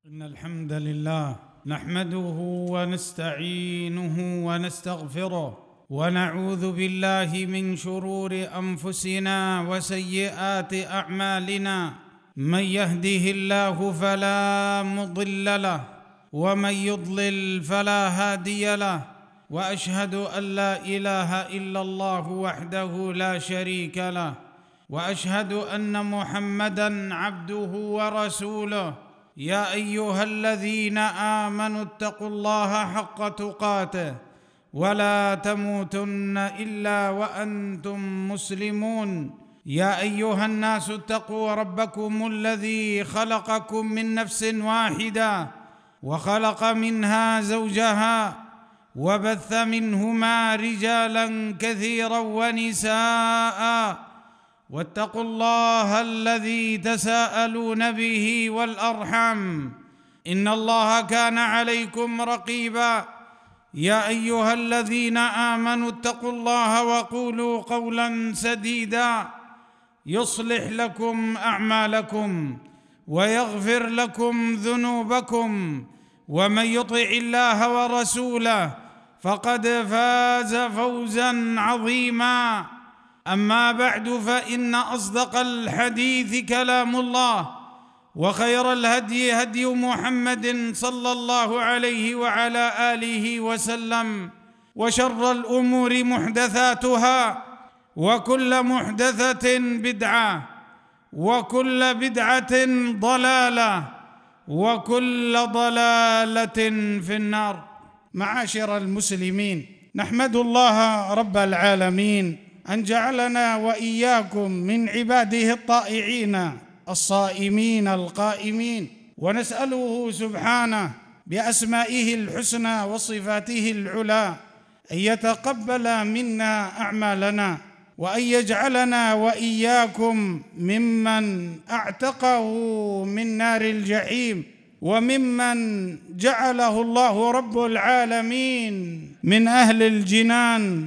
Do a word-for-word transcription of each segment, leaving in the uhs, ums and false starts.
إن الحمد لله نحمده ونستعينه ونستغفره ونعوذ بالله من شرور أنفسنا وسيئات أعمالنا. من يهده الله فلا مضل له ومن يضلل فلا هادي له، وأشهد أن لا إله إلا الله وحده لا شريك له، وأشهد أن محمدًا عبده ورسوله. يا أيها الذين آمنوا اتقوا الله حق تقاته ولا تموتن إلا وأنتم مسلمون. يا أيها الناس اتقوا ربكم الذي خلقكم من نفس واحدة وخلق منها زوجها وبث منهما رجالا كثيرا ونساء، واتقوا الله الذي تساءلون به والأرحام إن الله كان عليكم رقيبا. يا أيها الذين آمنوا اتقوا الله وقولوا قولا سديدا يصلح لكم أعمالكم ويغفر لكم ذنوبكم، ومن يطع الله ورسوله فقد فاز فوزا عظيما. أما بعد، فإن أصدق الحديث كلام الله، وخير الهدي هدي محمد صلى الله عليه وعلى آله وسلم، وشر الأمور محدثاتها، وكل محدثة بدعة، وكل بدعة ضلالة، وكل ضلالة في النار. معاشر المسلمين، نحمد الله رب العالمين أن جعلنا وإياكم من عباده الطائعين الصائمين القائمين، ونسأله سبحانه بأسمائه الحسنى وصفاته العلى أن يتقبل منا أعمالنا، وأن يجعلنا وإياكم ممن أعتقه من نار الجحيم، وممن جعله الله رب العالمين من أهل الجنان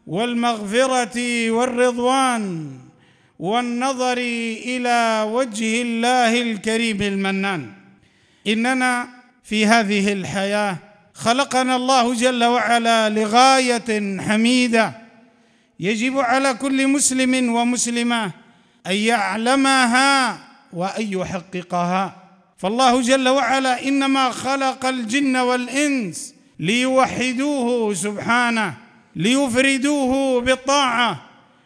والمغفرة والرضوان والنظر إلى وجه الله الكريم المنان. إننا في هذه الحياة خلقنا الله جل وعلا لغاية حميدة يجب على كل مسلم ومسلمة أن يعلمها وأن يحققها. فالله جل وعلا إنما خلق الجن والإنس ليوحدوه سبحانه، ليفردوه بالطاعة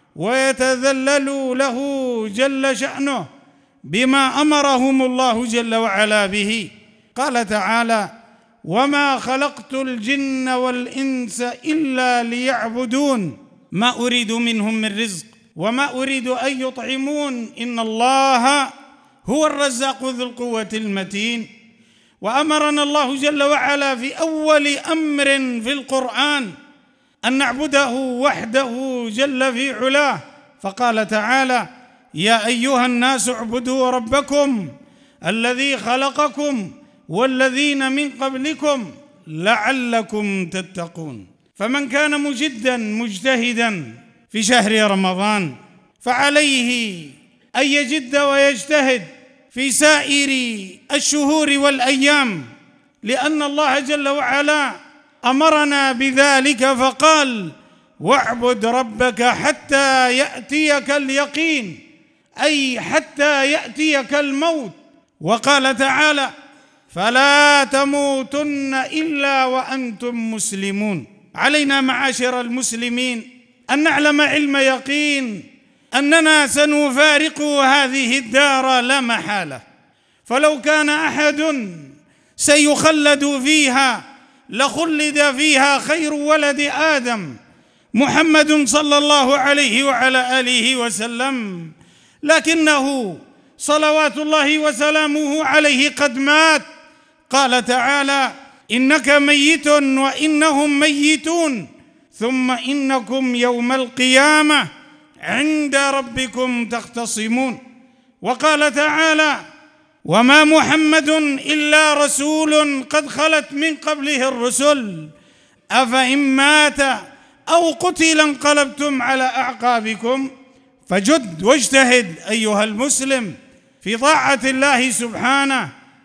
ويتذللوا له جل شأنه بما أمرهم الله جل وعلا به. قال تعالى: وما خلقت الجن والإنس إلا ليعبدون ما أريد منهم من رزق وما أريد أن يطعمون إن الله هو الرزاق ذو القوة المتين. وأمرنا الله جل وعلا في أول أمر في القرآن أن نعبده وحده جل في علاه، فقال تعالى: يا أيها الناس اعبدوا ربكم الذي خلقكم والذين من قبلكم لعلكم تتقون. فمن كان مجدا مجتهدا في شهر رمضان فعليه أن يجد ويجتهد في سائر الشهور والأيام، لأن الله جل وعلا أمرنا بذلك فقال: واعبد ربك حتى يأتيك اليقين، أي حتى يأتيك الموت. وقال تعالى: فلا تموتن إلا وأنتم مسلمون. علينا معاشر المسلمين أن نعلم علم يقين أننا سنفارق هذه الدار لا محالة، فلو كان أحد سيخلد فيها لخلد فيها خير ولد آدم محمد صلى الله عليه وعلى آله وسلم، لكنه صلوات الله وسلامه عليه قد مات. قال تعالى: إنك ميت وإنهم ميتون ثم إنكم يوم القيامة عند ربكم تختصمون. وقال تعالى: وما محمد إلا رسول قد خلت من قبله الرسل أفإن مات أو قتل انقلبتم على أعقابكم. فجد واجتهد أيها المسلم في طاعة الله سبحانه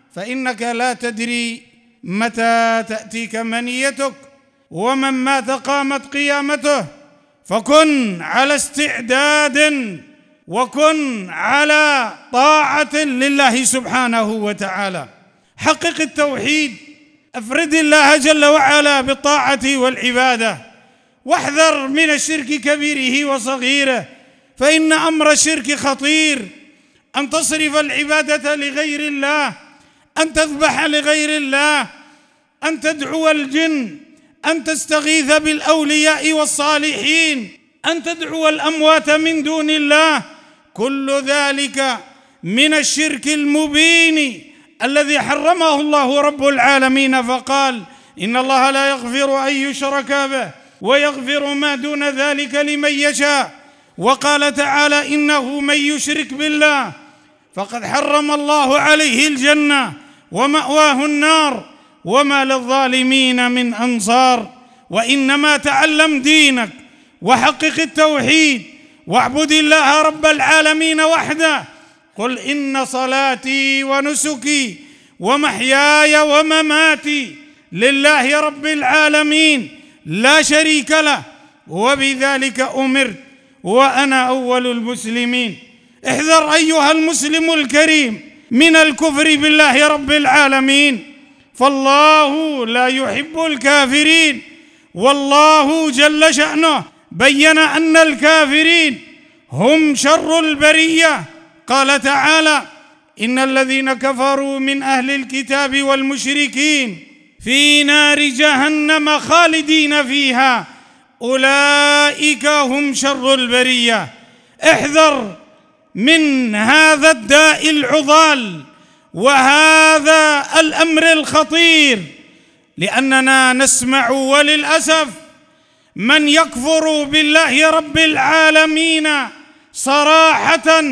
فإنك لا تدري متى تأتيك منيتك، ومن مات قامت قيامته، فكن على استعداد وكن على طاعة لله سبحانه وتعالى. حقق التوحيد، افرد الله جل وعلا بالطاعة والعبادة، واحذر من الشرك كبيره وصغيره، فإن أمر الشرك خطير. أن تصرف العبادة لغير الله، أن تذبح لغير الله، أن تدعو الجن، أن تستغيث بالأولياء والصالحين، أن تدعو الأموات من دون الله، كل ذلك من الشرك المبين الذي حرمه الله رب العالمين، فقال: إن الله لا يغفر أن يشرك به ويغفر ما دون ذلك لمن يشاء. وقال تعالى: إنه من يشرك بالله فقد حرم الله عليه الجنة ومأواه النار وما للظالمين من أنصار. وإنما تعلم دينك وحقق التوحيد واعبد الله رب العالمين وحده. قل إن صلاتي ونسكي ومحياي ومماتي لله رب العالمين لا شريك له وبذلك أمرت وأنا أول المسلمين. احذر أيها المسلم الكريم من الكفر بالله رب العالمين، فالله لا يحب الكافرين، والله جل شأنه بين أن الكافرين هم شر البرية. قال تعالى: إن الذين كفروا من أهل الكتاب والمشركين في نار جهنم خالدين فيها أولئك هم شر البرية. احذر من هذا الداء العضال وهذا الأمر الخطير، لأننا نسمع وللأسف من يكفر بالله رب العالمين صراحة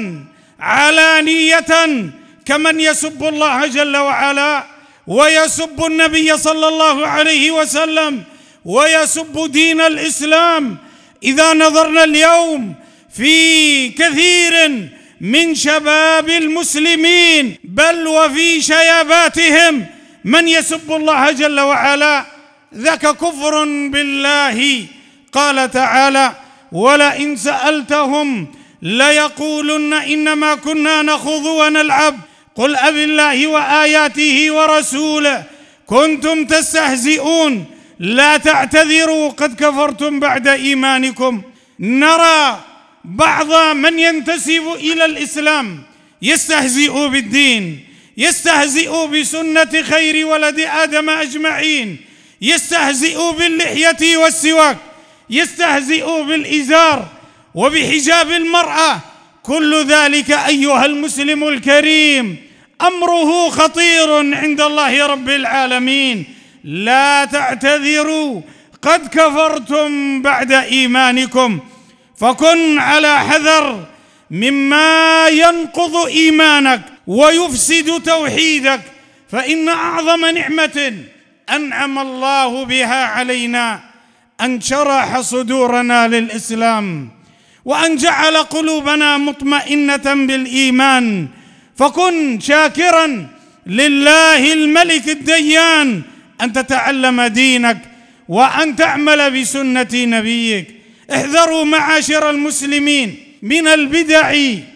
علانية، كمن يسب الله جل وعلا ويسب النبي صلى الله عليه وسلم ويسب دين الإسلام. إذا نظرنا اليوم في كثير من شباب المسلمين بل وفي شياباتهم من يسب الله جل وعلا، ذاك كفر بالله. قال تعالى: ولئن سألتهم ليقولن إنما كنا نخوض ونلعب قل أبالله وآياته ورسوله كنتم تستهزئون لا تعتذروا قد كفرتم بعد إيمانكم. نرى بعض من ينتسب إلى الإسلام يستهزئ بالدين، يستهزئ بسنة خير ولد آدم أجمعين، يستهزئ باللحية والسواك، يستهزئ بالإزار وبحجاب المرأة. كل ذلك أيها المسلم الكريم أمره خطير عند الله رب العالمين. لا تعتذروا قد كفرتم بعد إيمانكم، فكن على حذر مما ينقض إيمانك ويفسد توحيدك، فإن أعظم نعمة أنعم الله بها علينا أن شرح صدورنا للإسلام وأن جعل قلوبنا مطمئنة بالإيمان. فكن شاكرا لله الملك الديان أن تتعلم دينك وأن تعمل بسنة نبيك. احذروا معاشر المسلمين من البدع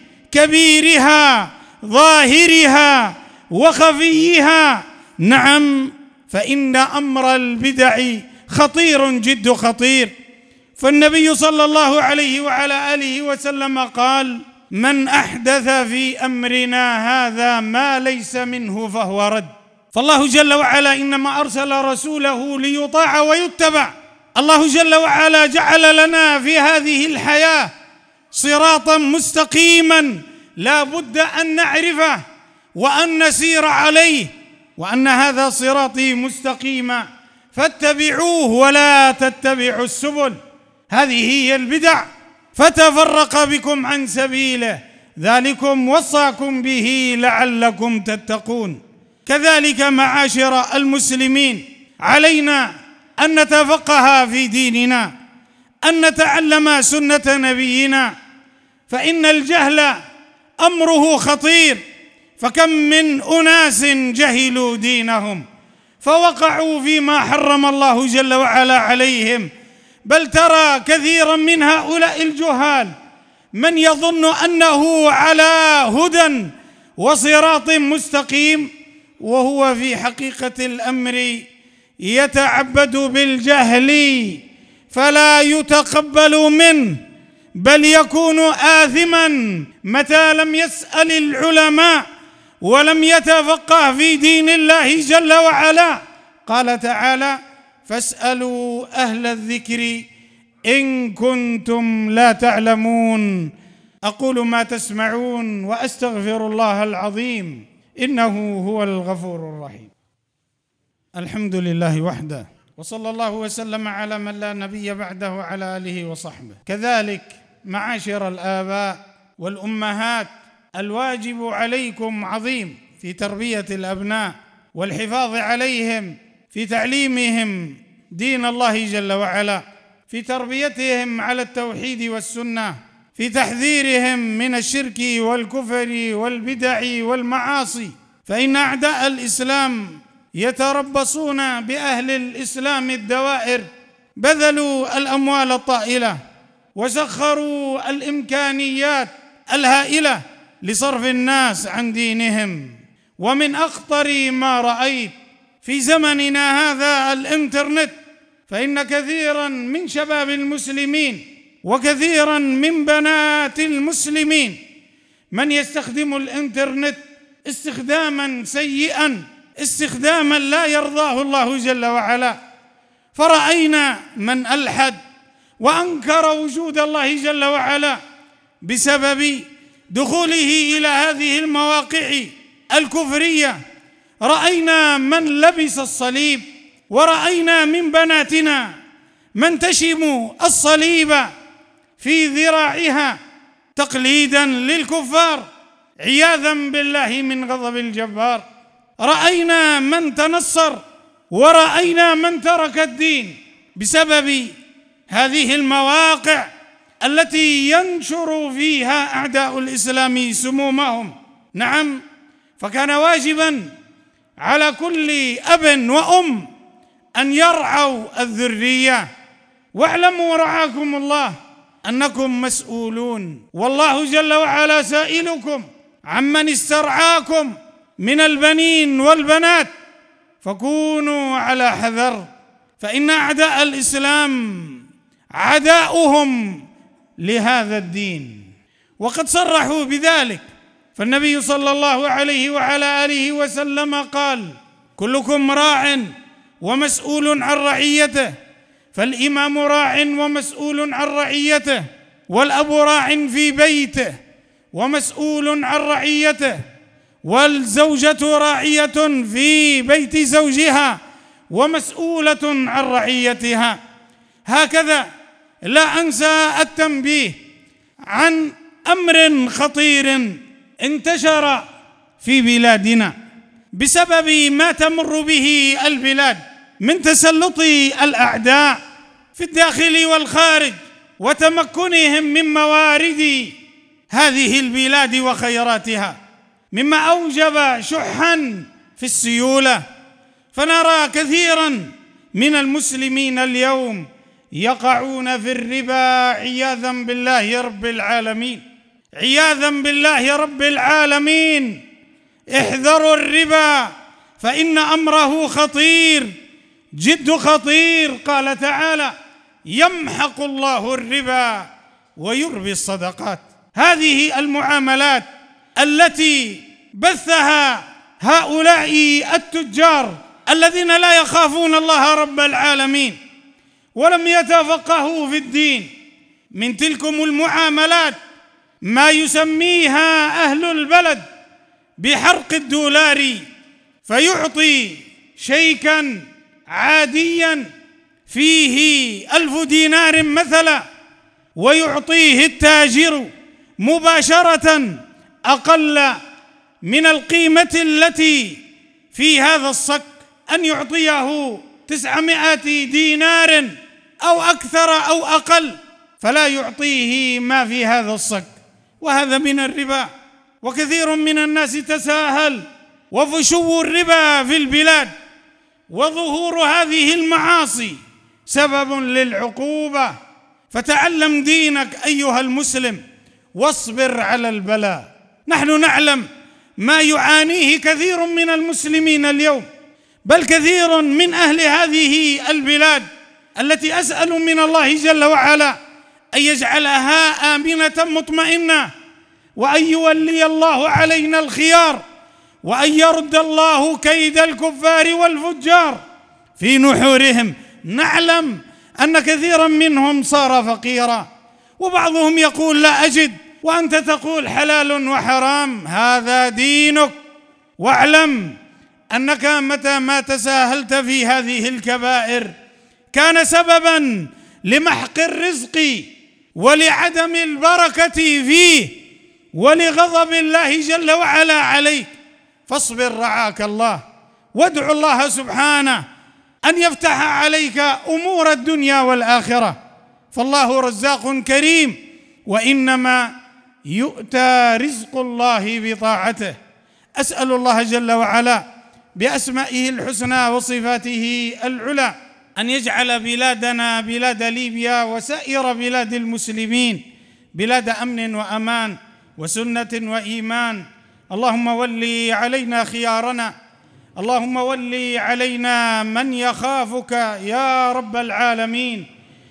كبيرها ظاهرها وخفيها. نعم، فإن أمر البدع خطير جد خطير. فالنبي صلى الله عليه وعلى آله وسلم قال: من أحدث في أمرنا هذا ما ليس منه فهو رد. فالله جل وعلا إنما أرسل رسوله ليطاع ويتبع. الله جل وعلا جعل لنا في هذه الحياة صراطا مستقيما لا بد أن نعرفه وأن نسير عليه، وأن هذا صراطي مستقيما فاتبعوه ولا تتبعوا السبل. هذه هي البدع فتفرق بكم عن سبيله، ذلكم وصاكم به لعلكم تتقون. كذلك معاشر المسلمين علينا أن نتفقه في ديننا، أن نتعلم سنة نبينا، فإن الجهل أمره خطير، فكم من أناس جهلوا دينهم فوقعوا فيما حرم الله جل وعلا عليهم، بل ترى كثيرا من هؤلاء الجهال من يظن أنه على هدى وصراط مستقيم، وهو في حقيقة الأمر يتعبد بالجهل فلا يتقبل منه، بل يكون آثما متى لم يسأل العلماء ولم يتفقه في دين الله جل وعلا. قال تعالى: فاسألوا أهل الذكر إن كنتم لا تعلمون. أقول ما تسمعون وأستغفر الله العظيم إنه هو الغفور الرحيم. الحمد لله وحده، وصلى الله وسلم على من لا نبي بعده وعلى آله وصحبه. كذلك معاشر الآباء والأمهات، الواجب عليكم عظيم في تربية الأبناء والحفاظ عليهم، في تعليمهم دين الله جل وعلا، في تربيتهم على التوحيد والسنة، في تحذيرهم من الشرك والكفر والبدع والمعاصي، فإن أعداء الإسلام يتربصون بأهل الإسلام الدوائر، بذلوا الأموال الطائلة وسخروا الإمكانيات الهائلة لصرف الناس عن دينهم. ومن أخطر ما رأيت في زمننا هذا الإنترنت، فإن كثيراً من شباب المسلمين وكثيراً من بنات المسلمين من يستخدم الإنترنت استخداماً سيئاً، استخداماً لا يرضاه الله جل وعلا. فرأينا من ألحد وأنكر وجود الله جل وعلا بسبب دخوله إلى هذه المواقع الكفرية. رأينا من لبس الصليب، ورأينا من بناتنا من تشم الصليب في ذراعها تقليداً للكفار عياذاً بالله من غضب الجبار. رأينا من تنصر، ورأينا من ترك الدين بسبب هذه المواقع التي ينشر فيها أعداء الإسلام سمومهم. نعم، فكان واجباً على كل أب وأم أن يرعوا الذرية. واعلموا رعاكم الله أنكم مسؤولون، والله جل وعلا سائلكم عمن استرعاكم من البنين والبنات، فكونوا على حذر، فإن أعداء الإسلام عداؤهم لهذا الدين، وقد صرحوا بذلك. فالنبي صلى الله عليه وعلى آله وسلم قال: كلكم راع ومسؤول عن رعيته، فالإمام راع ومسؤول عن رعيته، والأب راع في بيته ومسؤول عن رعيته، والزوجة راعية في بيت زوجها ومسؤولة عن رعيتها. هكذا لا أنسى التنبيه عن أمر خطير انتشر في بلادنا بسبب ما تمر به البلاد من تسلط الأعداء في الداخل والخارج، وتمكنهم من موارد هذه البلاد وخيراتها، مما أوجب شحاً في السيولة. فنرى كثيراً من المسلمين اليوم يقعون في الربا عياذاً بالله رب العالمين، عياذاً بالله رب العالمين. احذروا الربا فإن أمره خطير، جد خطير. قال تعالى: يمحق الله الربا ويربي الصدقات. هذه المعاملات التي بثها هؤلاء التجار الذين لا يخافون الله رب العالمين ولم يتفقهوا في الدين، من تلكم المعاملات ما يسميها أهل البلد بحرق الدولار، فيعطي شيكاً عادياً فيه ألف دينار مثلا، ويعطيه التاجر مباشرة أقل من القيمة التي في هذا الصك، أن يعطيه تسعمائة دينار أو أكثر أو أقل، فلا يعطيه ما في هذا الصك، وهذا من الربا. وكثير من الناس تساهل، وفشو الربا في البلاد وظهور هذه المعاصي سبب للعقوبة. فتعلم دينك أيها المسلم واصبر على البلاء. نحن نعلم ما يعانيه كثير من المسلمين اليوم، بل كثير من أهل هذه البلاد التي أسأل من الله جل وعلا أن يجعلها آمنة مطمئنة، وأن يولي الله علينا الخيار، وأن يرد الله كيد الكفار والفجار في نحورهم. نعلم أن كثيرا منهم صار فقيرا، وبعضهم يقول لا أجد، وأنت تقول حلال وحرام. هذا دينك، واعلم أنك متى ما تساهلت في هذه الكبائر كان سببا لمحق الرزق ولعدم البركة فيه ولغضب الله جل وعلا عليك. فاصبر رعاك الله، وادع الله سبحانه أن يفتح عليك أمور الدنيا والآخرة، فالله رزاق كريم، وإنما يؤتى رزق الله بطاعته. أسأل الله جل وعلا بأسمائه الحسنى وصفاته العلى أن يجعل بلادنا بلاد ليبيا وسائر بلاد المسلمين بلاد أمن وأمان وسنة وإيمان. اللهم ولي علينا خيارنا، اللهم ولي علينا من يخافك يا رب العالمين.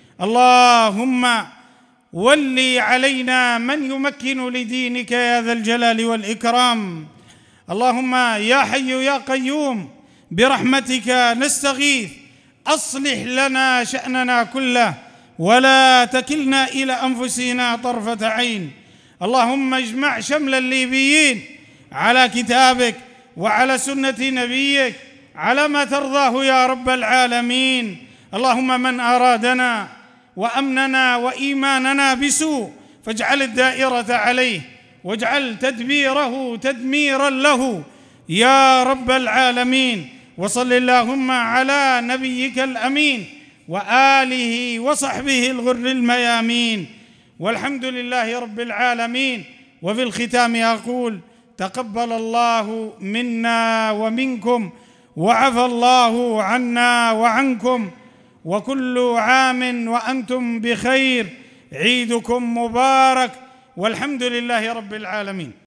اللهم ولي علينا من يمكن لدينك يا ذا الجلال والإكرام. اللهم يا حي يا قيوم برحمتك نستغيث، أصلح لنا شأننا كله ولا تكلنا إلى أنفسنا طرفة عين. اللهم اجمع شمل الليبيين على كتابك وعلى سنة نبيك على ما ترضاه يا رب العالمين. اللهم من أرادنا وأمننا وإيماننا بسوء فاجعل الدائرة عليه، واجعل تدبيره تدميرا له يا رب العالمين. وصل اللهم على نبيك الأمين وآله وصحبه الغر الميامين، والحمد لله رب العالمين. وفي الختام أقول تقبل الله منا ومنكم، وعفى الله عنا وعنكم، وكل عام وأنتم بخير، عيدكم مبارك، والحمد لله رب العالمين.